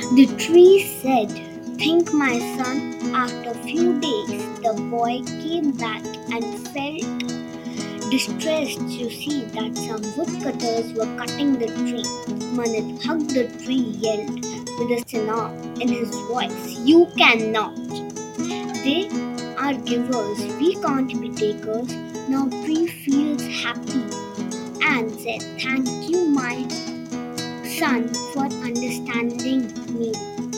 The tree said, "Think, my son." After a few days, the boy came back and felt distressed to see that some woodcutters were cutting the tree. Manit hugged the tree, yelled with a snarl in his voice, "You cannot! They are givers, we can't be takers." Now tree feels happy and said, "Thank you, my son, for understanding me."